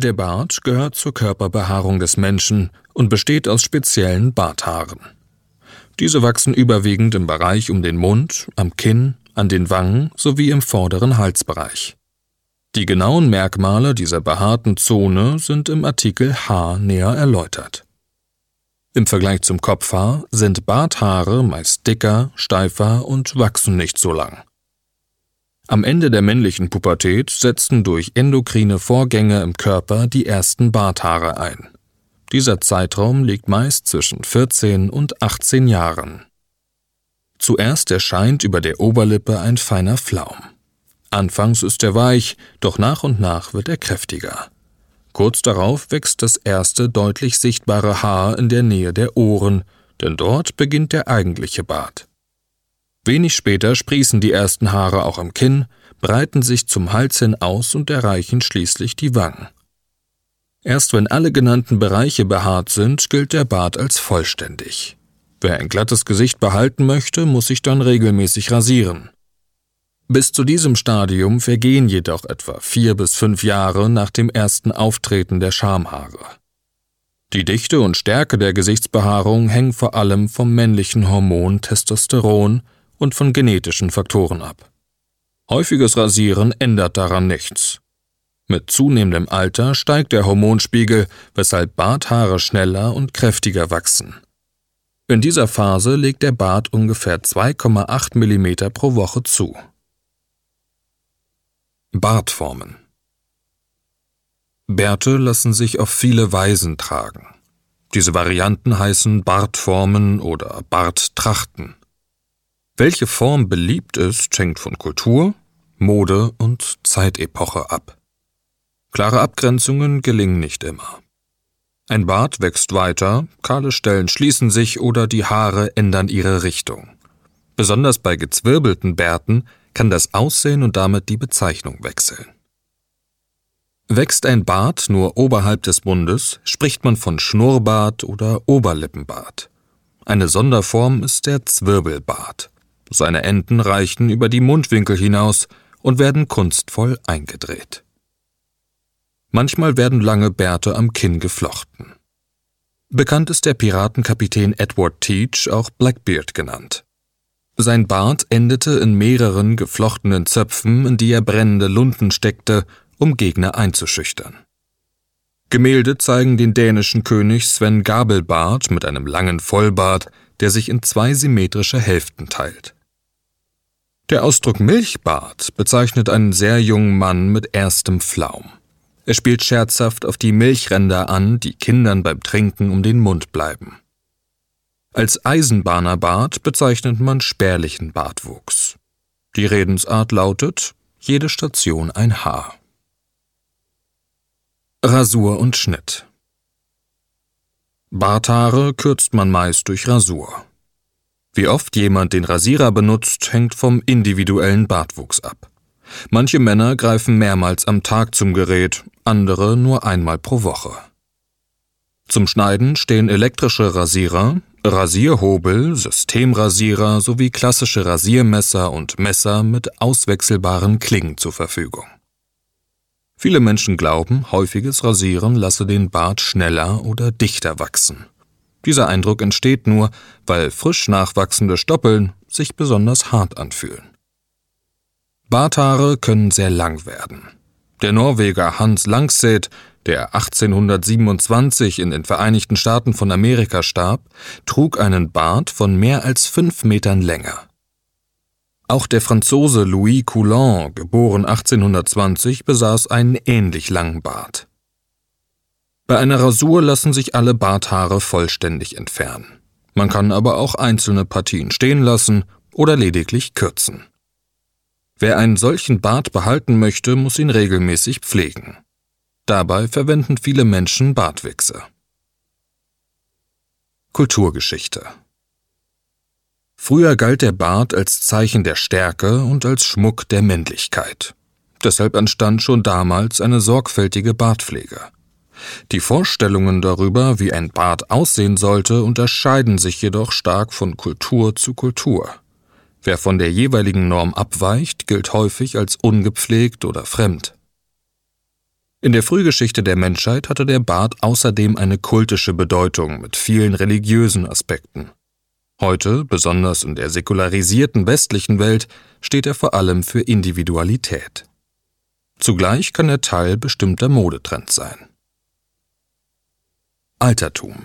Der Bart gehört zur Körperbehaarung des Menschen und besteht aus speziellen Barthaaren. Diese wachsen überwiegend im Bereich um den Mund, am Kinn, an den Wangen sowie im vorderen Halsbereich. Die genauen Merkmale dieser behaarten Zone sind im Artikel Haar näher erläutert. Im Vergleich zum Kopfhaar sind Barthaare meist dicker, steifer und wachsen nicht so lang. Am Ende der männlichen Pubertät setzen durch endokrine Vorgänge im Körper die ersten Barthaare ein. Dieser Zeitraum liegt meist zwischen 14 und 18 Jahren. Zuerst erscheint über der Oberlippe ein feiner Flaum. Anfangs ist er weich, doch nach und nach wird er kräftiger. Kurz darauf wächst das erste deutlich sichtbare Haar in der Nähe der Ohren, denn dort beginnt der eigentliche Bart. Wenig später sprießen die ersten Haare auch am Kinn, breiten sich zum Hals hin aus und erreichen schließlich die Wangen. Erst wenn alle genannten Bereiche behaart sind, gilt der Bart als vollständig. Wer ein glattes Gesicht behalten möchte, muss sich dann regelmäßig rasieren. Bis zu diesem Stadium vergehen jedoch etwa 4 bis 5 Jahre nach dem ersten Auftreten der Schamhaare. Die Dichte und Stärke der Gesichtsbehaarung hängen vor allem vom männlichen Hormon Testosteron und von genetischen Faktoren ab. Häufiges Rasieren ändert daran nichts. Mit zunehmendem Alter steigt der Hormonspiegel, weshalb Barthaare schneller und kräftiger wachsen. In dieser Phase legt der Bart ungefähr 2,8 mm pro Woche zu. Bartformen. Bärte lassen sich auf viele Weisen tragen. Diese Varianten heißen Bartformen oder Barttrachten. Welche Form beliebt ist, hängt von Kultur, Mode und Zeitepoche ab. Klare Abgrenzungen gelingen nicht immer. Ein Bart wächst weiter, kahle Stellen schließen sich oder die Haare ändern ihre Richtung. Besonders bei gezwirbelten Bärten kann das Aussehen und damit die Bezeichnung wechseln. Wächst ein Bart nur oberhalb des Mundes, spricht man von Schnurrbart oder Oberlippenbart. Eine Sonderform ist der Zwirbelbart. Seine Enden reichen über die Mundwinkel hinaus und werden kunstvoll eingedreht. Manchmal werden lange Bärte am Kinn geflochten. Bekannt ist der Piratenkapitän Edward Teach, auch Blackbeard genannt. Sein Bart endete in mehreren geflochtenen Zöpfen, in die er brennende Lunten steckte, um Gegner einzuschüchtern. Gemälde zeigen den dänischen König Sven Gabelbart mit einem langen Vollbart, der sich in 2 symmetrische Hälften teilt. Der Ausdruck Milchbart bezeichnet einen sehr jungen Mann mit erstem Flaum. Er spielt scherzhaft auf die Milchränder an, die Kindern beim Trinken um den Mund bleiben. Als Eisenbahnerbart bezeichnet man spärlichen Bartwuchs. Die Redensart lautet: jede Station ein Haar. Rasur und Schnitt. Barthaare kürzt man meist durch Rasur. Wie oft jemand den Rasierer benutzt, hängt vom individuellen Bartwuchs ab. Manche Männer greifen mehrmals am Tag zum Gerät, andere nur einmal pro Woche. Zum Schneiden stehen elektrische Rasierer, Rasierhobel, Systemrasierer sowie klassische Rasiermesser und Messer mit auswechselbaren Klingen zur Verfügung. Viele Menschen glauben, häufiges Rasieren lasse den Bart schneller oder dichter wachsen. Dieser Eindruck entsteht nur, weil frisch nachwachsende Stoppeln sich besonders hart anfühlen. Barthaare können sehr lang werden. Der Norweger Hans Langseth, der 1827 in den Vereinigten Staaten von Amerika starb, trug einen Bart von mehr als 5 Metern Länge. Auch der Franzose Louis Coulon, geboren 1820, besaß einen ähnlich langen Bart. Bei einer Rasur lassen sich alle Barthaare vollständig entfernen. Man kann aber auch einzelne Partien stehen lassen oder lediglich kürzen. Wer einen solchen Bart behalten möchte, muss ihn regelmäßig pflegen. Dabei verwenden viele Menschen Bartwichse. Kulturgeschichte. Früher galt der Bart als Zeichen der Stärke und als Schmuck der Männlichkeit. Deshalb entstand schon damals eine sorgfältige Bartpflege. Die Vorstellungen darüber, wie ein Bart aussehen sollte, unterscheiden sich jedoch stark von Kultur zu Kultur. Wer von der jeweiligen Norm abweicht, gilt häufig als ungepflegt oder fremd. In der Frühgeschichte der Menschheit hatte der Bart außerdem eine kultische Bedeutung mit vielen religiösen Aspekten. Heute, besonders in der säkularisierten westlichen Welt, steht er vor allem für Individualität. Zugleich kann er Teil bestimmter Modetrends sein. Altertum.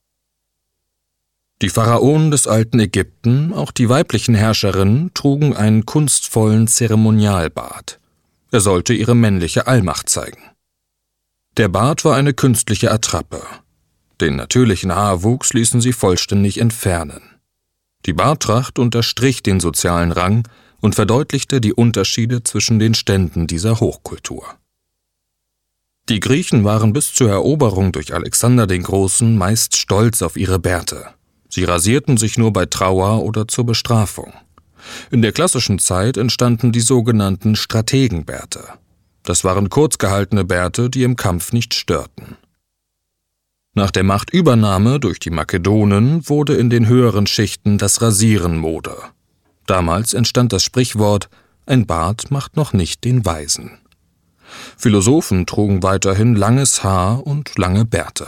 Die Pharaonen des alten Ägypten, auch die weiblichen Herrscherinnen, trugen einen kunstvollen Zeremonialbart. Er sollte ihre männliche Allmacht zeigen. Der Bart war eine künstliche Attrappe. Den natürlichen Haarwuchs ließen sie vollständig entfernen. Die Barttracht unterstrich den sozialen Rang und verdeutlichte die Unterschiede zwischen den Ständen dieser Hochkultur. Die Griechen waren bis zur Eroberung durch Alexander den Großen meist stolz auf ihre Bärte. Sie rasierten sich nur bei Trauer oder zur Bestrafung. In der klassischen Zeit entstanden die sogenannten Strategenbärte. Das waren kurz gehaltene Bärte, die im Kampf nicht störten. Nach der Machtübernahme durch die Makedonen wurde in den höheren Schichten das Rasieren Mode. Damals entstand das Sprichwort: Ein Bart macht noch nicht den Weisen. Philosophen trugen weiterhin langes Haar und lange Bärte.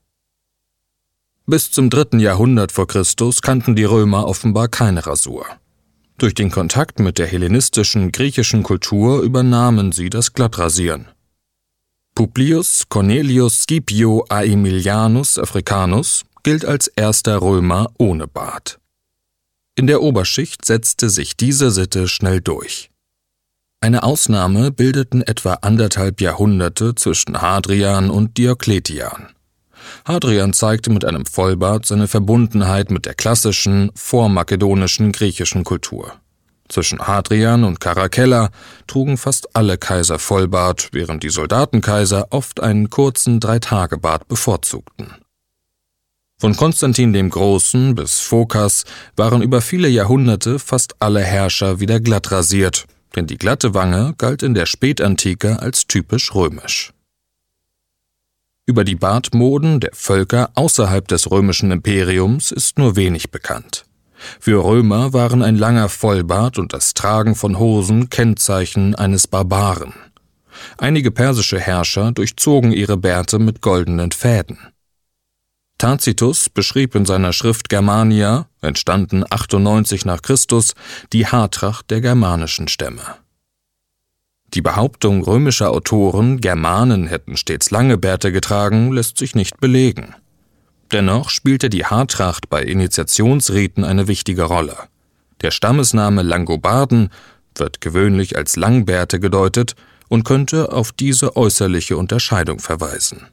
Bis zum 3. Jahrhundert vor Christus kannten die Römer offenbar keine Rasur. Durch den Kontakt mit der hellenistischen griechischen Kultur übernahmen sie das Glattrasieren. Publius Cornelius Scipio Aemilianus Africanus gilt als erster Römer ohne Bart. In der Oberschicht setzte sich diese Sitte schnell durch. Eine Ausnahme bildeten etwa 1,5 Jahrhunderte zwischen Hadrian und Diokletian. Hadrian zeigte mit einem Vollbart seine Verbundenheit mit der klassischen, vormakedonischen griechischen Kultur. Zwischen Hadrian und Caracalla trugen fast alle Kaiser Vollbart, während die Soldatenkaiser oft einen kurzen 3-Tage-Bart bevorzugten. Von Konstantin dem Großen bis Phokas waren über viele Jahrhunderte fast alle Herrscher wieder glatt rasiert, denn die glatte Wange galt in der Spätantike als typisch römisch. Über die Bartmoden der Völker außerhalb des römischen Imperiums ist nur wenig bekannt. Für Römer waren ein langer Vollbart und das Tragen von Hosen Kennzeichen eines Barbaren. Einige persische Herrscher durchzogen ihre Bärte mit goldenen Fäden. Tacitus beschrieb in seiner Schrift Germania, entstanden 98 nach Christus, die Haartracht der germanischen Stämme. Die Behauptung römischer Autoren, Germanen hätten stets lange Bärte getragen, lässt sich nicht belegen. Dennoch spielte die Haartracht bei Initiationsriten eine wichtige Rolle. Der Stammesname Langobarden wird gewöhnlich als Langbärte gedeutet und könnte auf diese äußerliche Unterscheidung verweisen.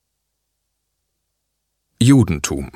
Judentum.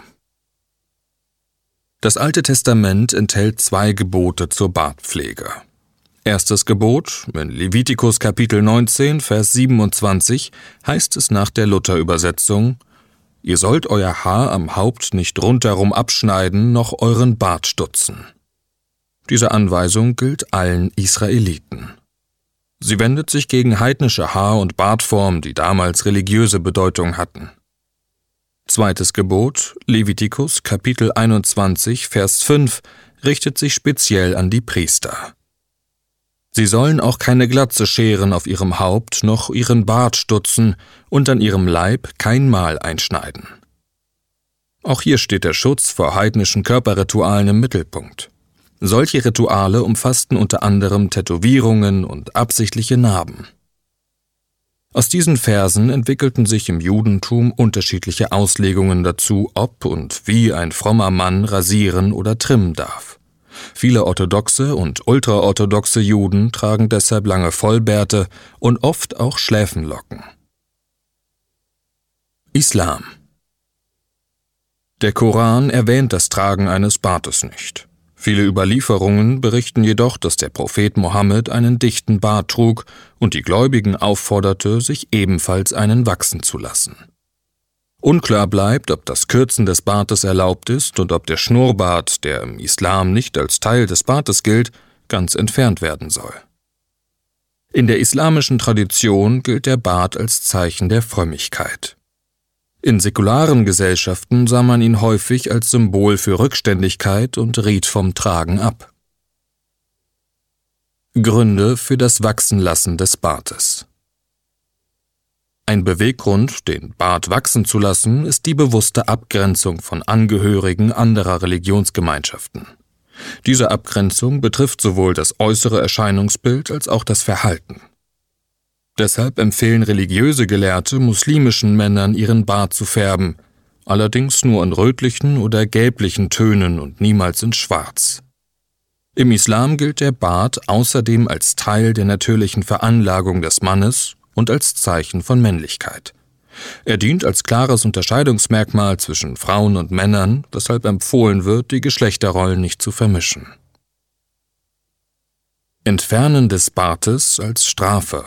Das Alte Testament enthält 2 Gebote zur Bartpflege. Erstes Gebot, in Levitikus Kapitel 19, Vers 27, heißt es nach der Luther-Übersetzung: Ihr sollt euer Haar am Haupt nicht rundherum abschneiden, noch euren Bart stutzen. Diese Anweisung gilt allen Israeliten. Sie wendet sich gegen heidnische Haar- und Bartformen, die damals religiöse Bedeutung hatten. Zweites Gebot, Levitikus Kapitel 21, Vers 5, richtet sich speziell an die Priester. Sie sollen auch keine Glatze scheren auf ihrem Haupt, noch ihren Bart stutzen und an ihrem Leib kein Mal einschneiden. Auch hier steht der Schutz vor heidnischen Körperritualen im Mittelpunkt. Solche Rituale umfassten unter anderem Tätowierungen und absichtliche Narben. Aus diesen Versen entwickelten sich im Judentum unterschiedliche Auslegungen dazu, ob und wie ein frommer Mann rasieren oder trimmen darf. Viele orthodoxe und ultraorthodoxe Juden tragen deshalb lange Vollbärte und oft auch Schläfenlocken. Islam. Der Koran erwähnt das Tragen eines Bartes nicht. Viele Überlieferungen berichten jedoch, dass der Prophet Mohammed einen dichten Bart trug und die Gläubigen aufforderte, sich ebenfalls einen wachsen zu lassen. Unklar bleibt, ob das Kürzen des Bartes erlaubt ist und ob der Schnurrbart, der im Islam nicht als Teil des Bartes gilt, ganz entfernt werden soll. In der islamischen Tradition gilt der Bart als Zeichen der Frömmigkeit. In säkularen Gesellschaften sah man ihn häufig als Symbol für Rückständigkeit und riet vom Tragen ab. Gründe für das Wachsenlassen des Bartes. Ein Beweggrund, den Bart wachsen zu lassen, ist die bewusste Abgrenzung von Angehörigen anderer Religionsgemeinschaften. Diese Abgrenzung betrifft sowohl das äußere Erscheinungsbild als auch das Verhalten. Deshalb empfehlen religiöse Gelehrte muslimischen Männern, ihren Bart zu färben, allerdings nur in rötlichen oder gelblichen Tönen und niemals in Schwarz. Im Islam gilt der Bart außerdem als Teil der natürlichen Veranlagung des Mannes und als Zeichen von Männlichkeit. Er dient als klares Unterscheidungsmerkmal zwischen Frauen und Männern, weshalb empfohlen wird, die Geschlechterrollen nicht zu vermischen. Entfernen des Bartes als Strafe.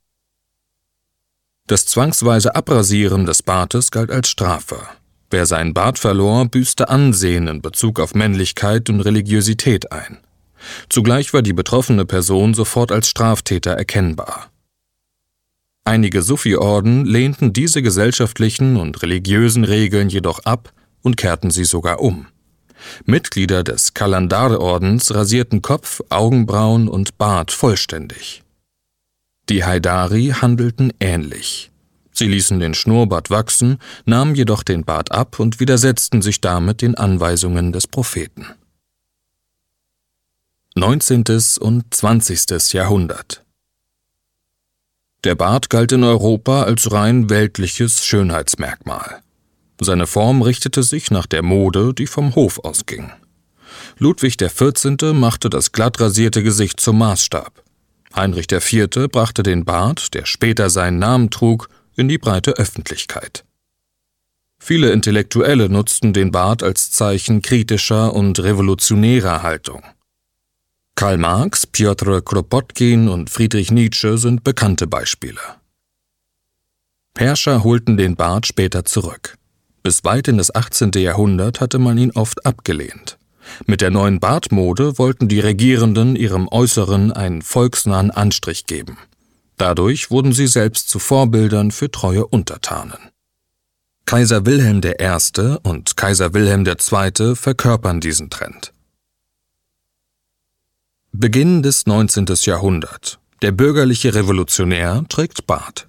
Das zwangsweise Abrasieren des Bartes galt als Strafe. Wer seinen Bart verlor, büßte Ansehen in Bezug auf Männlichkeit und Religiosität ein. Zugleich war die betroffene Person sofort als Straftäter erkennbar. Einige Sufi-Orden lehnten diese gesellschaftlichen und religiösen Regeln jedoch ab und kehrten sie sogar um. Mitglieder des Qalandar-Ordens rasierten Kopf, Augenbrauen und Bart vollständig. Die Haidari handelten ähnlich. Sie ließen den Schnurrbart wachsen, nahmen jedoch den Bart ab und widersetzten sich damit den Anweisungen des Propheten. 19. und 20. Jahrhundert. Der Bart galt in Europa als rein weltliches Schönheitsmerkmal. Seine Form richtete sich nach der Mode, die vom Hof ausging. Ludwig XIV. Machte das glatt rasierte Gesicht zum Maßstab. Heinrich IV. Brachte den Bart, der später seinen Namen trug, in die breite Öffentlichkeit. Viele Intellektuelle nutzten den Bart als Zeichen kritischer und revolutionärer Haltung. Karl Marx, Pjotr Kropotkin und Friedrich Nietzsche sind bekannte Beispiele. Herrscher holten den Bart später zurück. Bis weit in das 18. Jahrhundert hatte man ihn oft abgelehnt. Mit der neuen Bartmode wollten die Regierenden ihrem Äußeren einen volksnahen Anstrich geben. Dadurch wurden sie selbst zu Vorbildern für treue Untertanen. Kaiser Wilhelm I. und Kaiser Wilhelm II. Verkörpern diesen Trend. Beginn des 19. Jahrhundert. Der bürgerliche Revolutionär trägt Bart.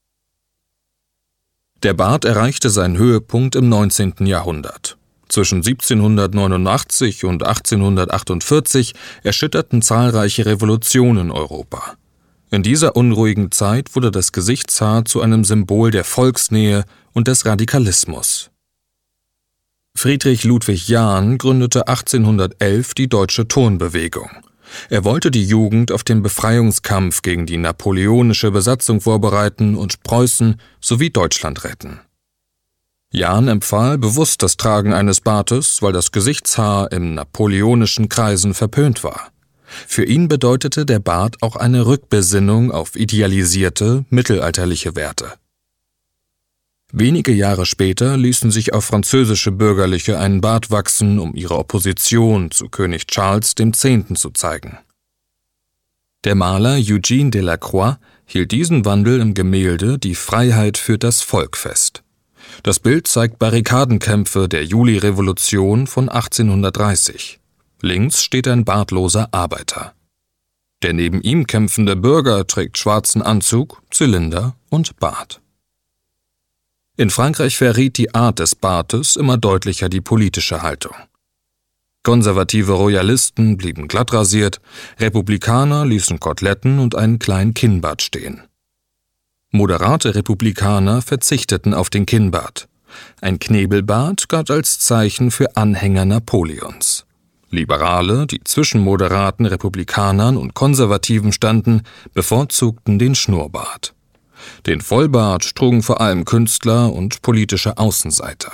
Der Bart erreichte seinen Höhepunkt im 19. Jahrhundert. Zwischen 1789 und 1848 erschütterten zahlreiche Revolutionen Europa. In dieser unruhigen Zeit wurde das Gesichtshaar zu einem Symbol der Volksnähe und des Radikalismus. Friedrich Ludwig Jahn gründete 1811 die Deutsche Turnbewegung. Er wollte die Jugend auf den Befreiungskampf gegen die napoleonische Besatzung vorbereiten und Preußen sowie Deutschland retten. Jahn empfahl bewusst das Tragen eines Bartes, weil das Gesichtshaar in napoleonischen Kreisen verpönt war. Für ihn bedeutete der Bart auch eine Rückbesinnung auf idealisierte, mittelalterliche Werte. Wenige Jahre später ließen sich auch französische Bürgerliche einen Bart wachsen, um ihre Opposition zu König Charles X. zu zeigen. Der Maler Eugène Delacroix hielt diesen Wandel im Gemälde »Die Freiheit führt das Volk« fest. Das Bild zeigt Barrikadenkämpfe der Julirevolution von 1830. Links steht ein bartloser Arbeiter. Der neben ihm kämpfende Bürger trägt schwarzen Anzug, Zylinder und Bart. In Frankreich verriet die Art des Bartes immer deutlicher die politische Haltung. Konservative Royalisten blieben glatt rasiert, Republikaner ließen Koteletten und einen kleinen Kinnbart stehen. Moderate Republikaner verzichteten auf den Kinnbart. Ein Knebelbart galt als Zeichen für Anhänger Napoleons. Liberale, die zwischen moderaten Republikanern und Konservativen standen, bevorzugten den Schnurrbart. Den Vollbart trugen vor allem Künstler und politische Außenseiter.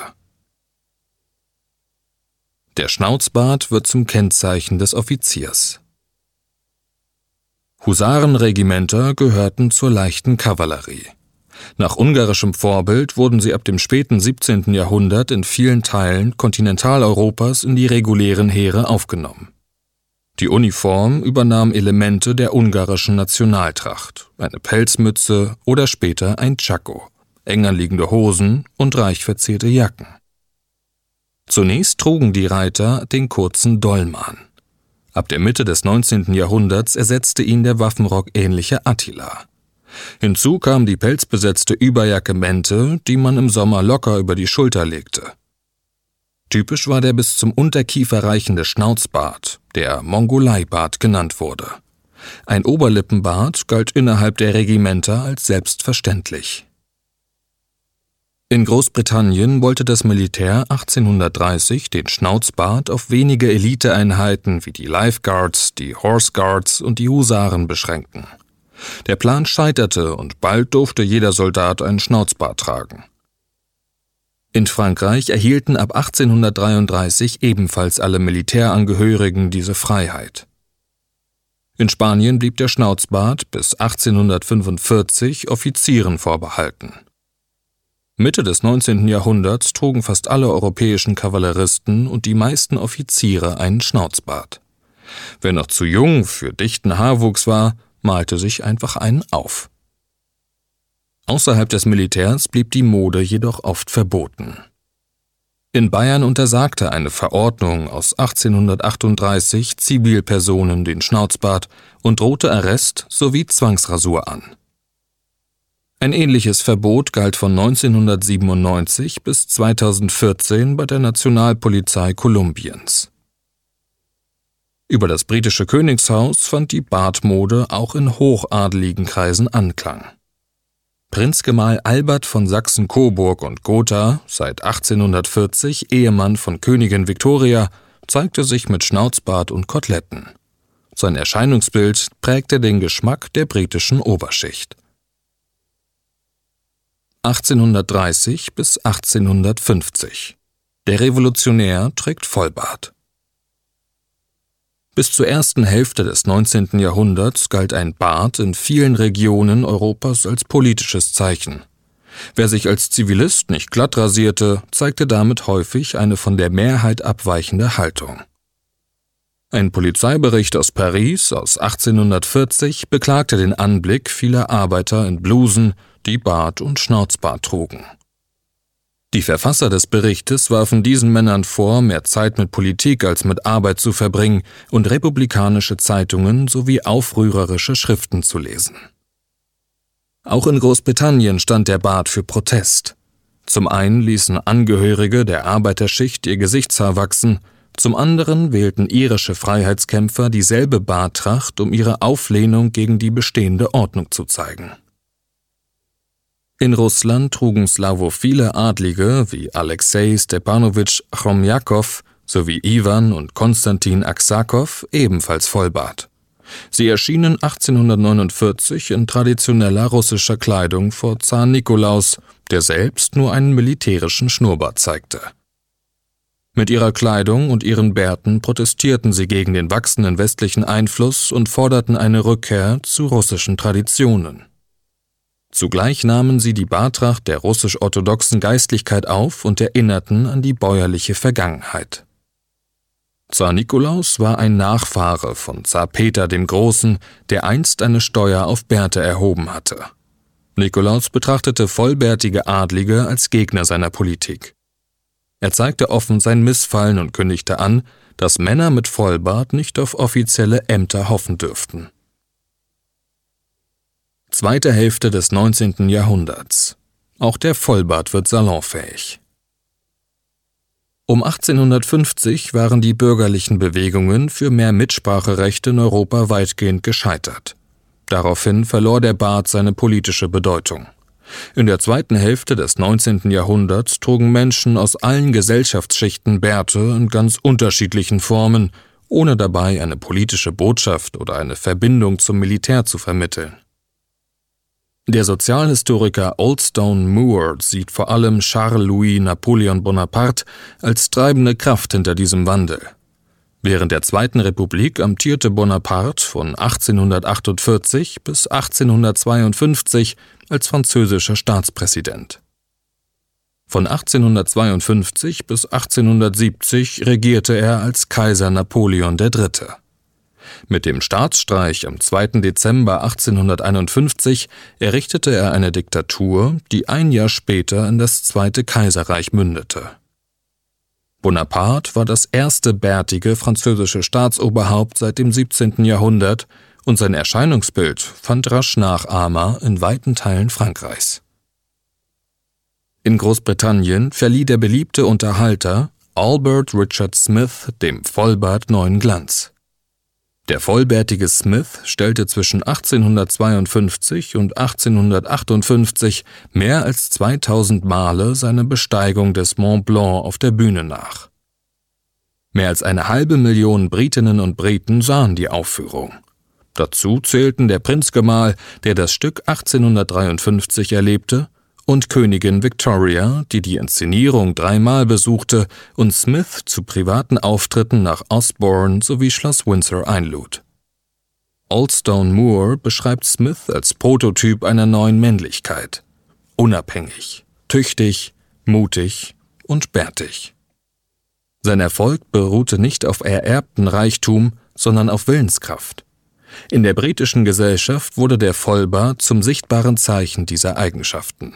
Der Schnauzbart wird zum Kennzeichen des Offiziers. Husarenregimenter gehörten zur leichten Kavallerie. Nach ungarischem Vorbild wurden sie ab dem späten 17. Jahrhundert in vielen Teilen Kontinentaleuropas in die regulären Heere aufgenommen. Die Uniform übernahm Elemente der ungarischen Nationaltracht, eine Pelzmütze oder später ein Tschako, eng anliegende Hosen und reich verzierte Jacken. Zunächst trugen die Reiter den kurzen Dolman. Ab der Mitte des 19. Jahrhunderts ersetzte ihn der Waffenrock-ähnliche Attila. Hinzu kam die pelzbesetzte Überjacke Mente, die man im Sommer locker über die Schulter legte. Typisch war der bis zum Unterkiefer reichende Schnauzbart, der Mongolei-Bart genannt wurde. Ein Oberlippenbart galt innerhalb der Regimenter als selbstverständlich. In Großbritannien wollte das Militär 1830 den Schnauzbart auf wenige Eliteeinheiten wie die Life Guards, die Horse Guards und die Husaren beschränken. Der Plan scheiterte und bald durfte jeder Soldat einen Schnauzbart tragen. In Frankreich erhielten ab 1833 ebenfalls alle Militärangehörigen diese Freiheit. In Spanien blieb der Schnauzbart bis 1845 Offizieren vorbehalten. Mitte des 19. Jahrhunderts trugen fast alle europäischen Kavalleristen und die meisten Offiziere einen Schnauzbart. Wer noch zu jung für dichten Haarwuchs war, malte sich einfach einen auf. Außerhalb des Militärs blieb die Mode jedoch oft verboten. In Bayern untersagte eine Verordnung aus 1838 Zivilpersonen den Schnauzbart und drohte Arrest sowie Zwangsrasur an. Ein ähnliches Verbot galt von 1997 bis 2014 bei der Nationalpolizei Kolumbiens. Über das britische Königshaus fand die Bartmode auch in hochadeligen Kreisen Anklang. Prinzgemahl Albert von Sachsen-Coburg und Gotha, seit 1840 Ehemann von Königin Victoria, zeigte sich mit Schnauzbart und Koteletten. Sein Erscheinungsbild prägte den Geschmack der britischen Oberschicht. 1830 bis 1850. Der Revolutionär trägt Vollbart. Bis zur ersten Hälfte des 19. Jahrhunderts galt ein Bart in vielen Regionen Europas als politisches Zeichen. Wer sich als Zivilist nicht glatt rasierte, zeigte damit häufig eine von der Mehrheit abweichende Haltung. Ein Polizeibericht aus Paris aus 1840 beklagte den Anblick vieler Arbeiter in Blusen, die Bart und Schnauzbart trugen. Die Verfasser des Berichtes warfen diesen Männern vor, mehr Zeit mit Politik als mit Arbeit zu verbringen und republikanische Zeitungen sowie aufrührerische Schriften zu lesen. Auch in Großbritannien stand der Bart für Protest. Zum einen ließen Angehörige der Arbeiterschicht ihr Gesichtshaar wachsen, zum anderen wählten irische Freiheitskämpfer dieselbe Barttracht, um ihre Auflehnung gegen die bestehende Ordnung zu zeigen. In Russland trugen slawophile Adlige wie Alexei Stepanowitsch Chromjakow sowie Iwan und Konstantin Aksakow ebenfalls Vollbart. Sie erschienen 1849 in traditioneller russischer Kleidung vor Zar Nikolaus, der selbst nur einen militärischen Schnurrbart zeigte. Mit ihrer Kleidung und ihren Bärten protestierten sie gegen den wachsenden westlichen Einfluss und forderten eine Rückkehr zu russischen Traditionen. Zugleich nahmen sie die Barttracht der russisch-orthodoxen Geistlichkeit auf und erinnerten an die bäuerliche Vergangenheit. Zar Nikolaus war ein Nachfahre von Zar Peter dem Großen, der einst eine Steuer auf Bärte erhoben hatte. Nikolaus betrachtete vollbärtige Adlige als Gegner seiner Politik. Er zeigte offen sein Missfallen und kündigte an, dass Männer mit Vollbart nicht auf offizielle Ämter hoffen dürften. Zweite Hälfte des 19. Jahrhunderts. Auch der Vollbart wird salonfähig. Um 1850 waren die bürgerlichen Bewegungen für mehr Mitspracherecht in Europa weitgehend gescheitert. Daraufhin verlor der Bart seine politische Bedeutung. In der zweiten Hälfte des 19. Jahrhunderts trugen Menschen aus allen Gesellschaftsschichten Bärte in ganz unterschiedlichen Formen, ohne dabei eine politische Botschaft oder eine Verbindung zum Militär zu vermitteln. Der Sozialhistoriker Oldstone Moore sieht vor allem Charles-Louis Napoleon Bonaparte als treibende Kraft hinter diesem Wandel. Während der Zweiten Republik amtierte Bonaparte von 1848 bis 1852 als französischer Staatspräsident. Von 1852 bis 1870 regierte er als Kaiser Napoleon III. Mit dem Staatsstreich am 2. Dezember 1851 errichtete er eine Diktatur, die ein Jahr später in das Zweite Kaiserreich mündete. Bonaparte war das erste bärtige französische Staatsoberhaupt seit dem 17. Jahrhundert und sein Erscheinungsbild fand rasch Nachahmer in weiten Teilen Frankreichs. In Großbritannien verlieh der beliebte Unterhalter Albert Richard Smith dem Vollbart neuen Glanz. Der vollbärtige Smith stellte zwischen 1852 und 1858 mehr als 2000 Male seine Besteigung des Mont Blanc auf der Bühne nach. Mehr als 500.000 Britinnen und Briten sahen die Aufführung. Dazu zählten der Prinzgemahl, der das Stück 1853 erlebte, und Königin Victoria, die die Inszenierung 3-mal besuchte und Smith zu privaten Auftritten nach Osborne sowie Schloss Windsor einlud. Oldstone Moor beschreibt Smith als Prototyp einer neuen Männlichkeit: unabhängig, tüchtig, mutig und bärtig. Sein Erfolg beruhte nicht auf ererbten Reichtum, sondern auf Willenskraft. In der britischen Gesellschaft wurde der Vollbart zum sichtbaren Zeichen dieser Eigenschaften.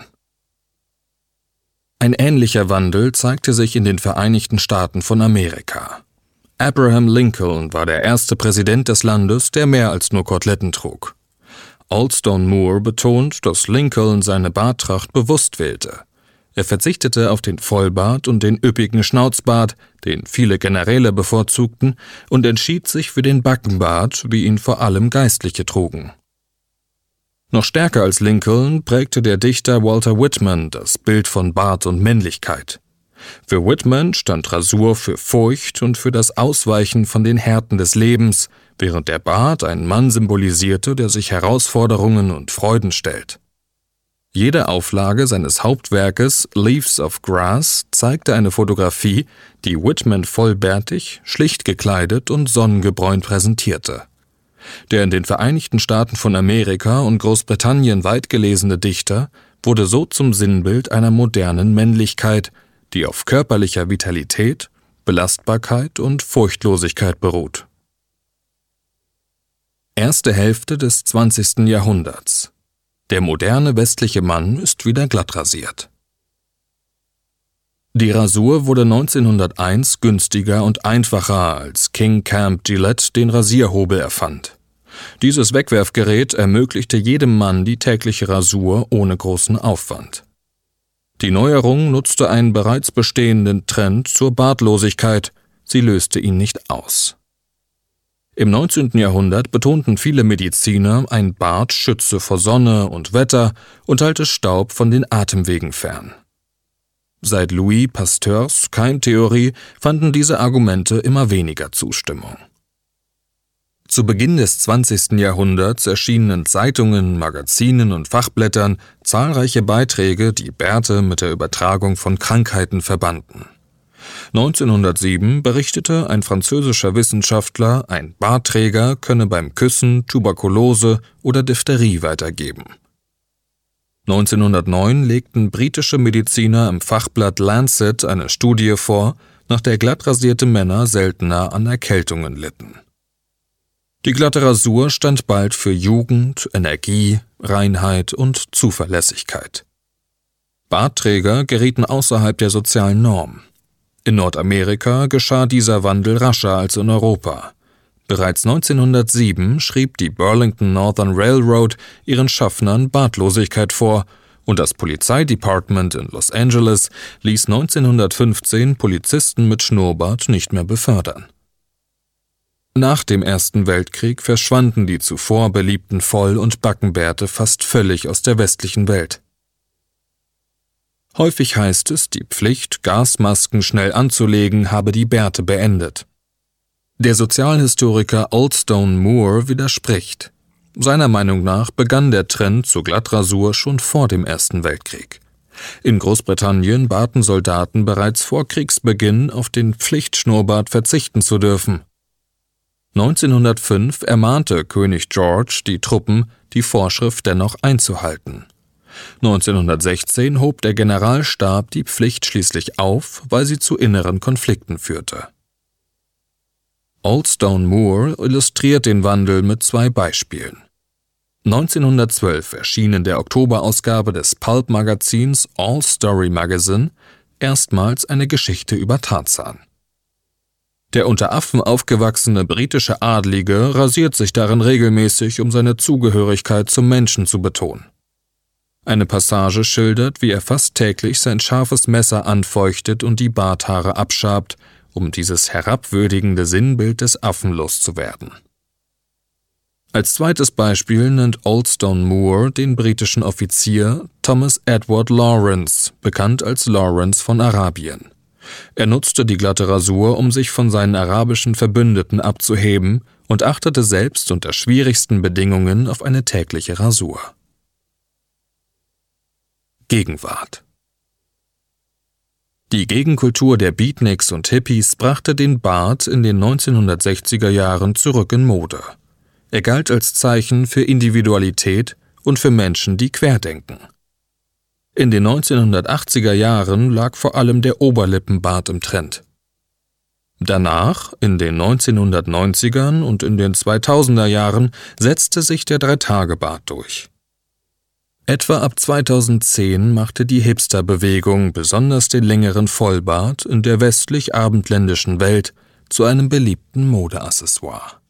Ein ähnlicher Wandel zeigte sich in den Vereinigten Staaten von Amerika. Abraham Lincoln war der erste Präsident des Landes, der mehr als nur Koteletten trug. Oldstone Moor betont, dass Lincoln seine Barttracht bewusst wählte. Er verzichtete auf den Vollbart und den üppigen Schnauzbart, den viele Generäle bevorzugten, und entschied sich für den Backenbart, wie ihn vor allem Geistliche trugen. Noch stärker als Lincoln prägte der Dichter Walter Whitman das Bild von Bart und Männlichkeit. Für Whitman stand Rasur für Furcht und für das Ausweichen von den Härten des Lebens, während der Bart einen Mann symbolisierte, der sich Herausforderungen und Freuden stellt. Jede Auflage seines Hauptwerkes Leaves of Grass zeigte eine Fotografie, die Whitman vollbärtig, schlicht gekleidet und sonnengebräunt präsentierte. Der in den Vereinigten Staaten von Amerika und Großbritannien weit gelesene Dichter wurde so zum Sinnbild einer modernen Männlichkeit, die auf körperlicher Vitalität, Belastbarkeit und Furchtlosigkeit beruht. Erste Hälfte des 20. Jahrhunderts. Der moderne westliche Mann ist wieder glattrasiert. Die Rasur wurde 1901 günstiger und einfacher, als King Camp Gillette den Rasierhobel erfand. Dieses Wegwerfgerät ermöglichte jedem Mann die tägliche Rasur ohne großen Aufwand. Die Neuerung nutzte einen bereits bestehenden Trend zur Bartlosigkeit, sie löste ihn nicht aus. Im 19. Jahrhundert betonten viele Mediziner, ein Bart schütze vor Sonne und Wetter und halte Staub von den Atemwegen fern. Seit Louis Pasteurs Keimtheorie fanden diese Argumente immer weniger Zustimmung. Zu Beginn des 20. Jahrhunderts erschienen in Zeitungen, Magazinen und Fachblättern zahlreiche Beiträge, die Bärte mit der Übertragung von Krankheiten verbanden. 1907 berichtete ein französischer Wissenschaftler, ein Bartträger könne beim Küssen Tuberkulose oder Diphtherie weitergeben. 1909 legten britische Mediziner im Fachblatt Lancet eine Studie vor, nach der glattrasierte Männer seltener an Erkältungen litten. Die glatte Rasur stand bald für Jugend, Energie, Reinheit und Zuverlässigkeit. Bartträger gerieten außerhalb der sozialen Norm. In Nordamerika geschah dieser Wandel rascher als in Europa. Bereits 1907 schrieb die Burlington Northern Railroad ihren Schaffnern Bartlosigkeit vor und das Polizeidepartement in Los Angeles ließ 1915 Polizisten mit Schnurrbart nicht mehr befördern. Nach dem Ersten Weltkrieg verschwanden die zuvor beliebten Voll- und Backenbärte fast völlig aus der westlichen Welt. Häufig heißt es, die Pflicht, Gasmasken schnell anzulegen, habe die Bärte beendet. Der Sozialhistoriker Oldstone Moor widerspricht. Seiner Meinung nach begann der Trend zur Glattrasur schon vor dem Ersten Weltkrieg. In Großbritannien baten Soldaten bereits vor Kriegsbeginn auf den Pflichtschnurrbart verzichten zu dürfen. 1905 ermahnte König George die Truppen, die Vorschrift dennoch einzuhalten. 1916 hob der Generalstab die Pflicht schließlich auf, weil sie zu inneren Konflikten führte. Oldstone Moor illustriert den Wandel mit 2 Beispielen. 1912 erschien in der Oktoberausgabe des Pulp-Magazins All Story Magazine erstmals eine Geschichte über Tarzan. Der unter Affen aufgewachsene britische Adlige rasiert sich darin regelmäßig, um seine Zugehörigkeit zum Menschen zu betonen. Eine Passage schildert, wie er fast täglich sein scharfes Messer anfeuchtet und die Barthaare abschabt, um dieses herabwürdigende Sinnbild des Affen loszuwerden. Als zweites Beispiel nennt Oldstone Moore den britischen Offizier Thomas Edward Lawrence, bekannt als Lawrence von Arabien. Er nutzte die glatte Rasur, um sich von seinen arabischen Verbündeten abzuheben und achtete selbst unter schwierigsten Bedingungen auf eine tägliche Rasur. Gegenwart. Die Gegenkultur der Beatniks und Hippies brachte den Bart in den 1960er Jahren zurück in Mode. Er galt als Zeichen für Individualität und für Menschen, die querdenken. In den 1980er Jahren lag vor allem der Oberlippenbart im Trend. Danach, in den 1990ern und in den 2000er Jahren, setzte sich der Dreitagebart durch. Etwa ab 2010 machte die Hipster-Bewegung besonders den längeren Vollbart in der westlich-abendländischen Welt zu einem beliebten Modeaccessoire.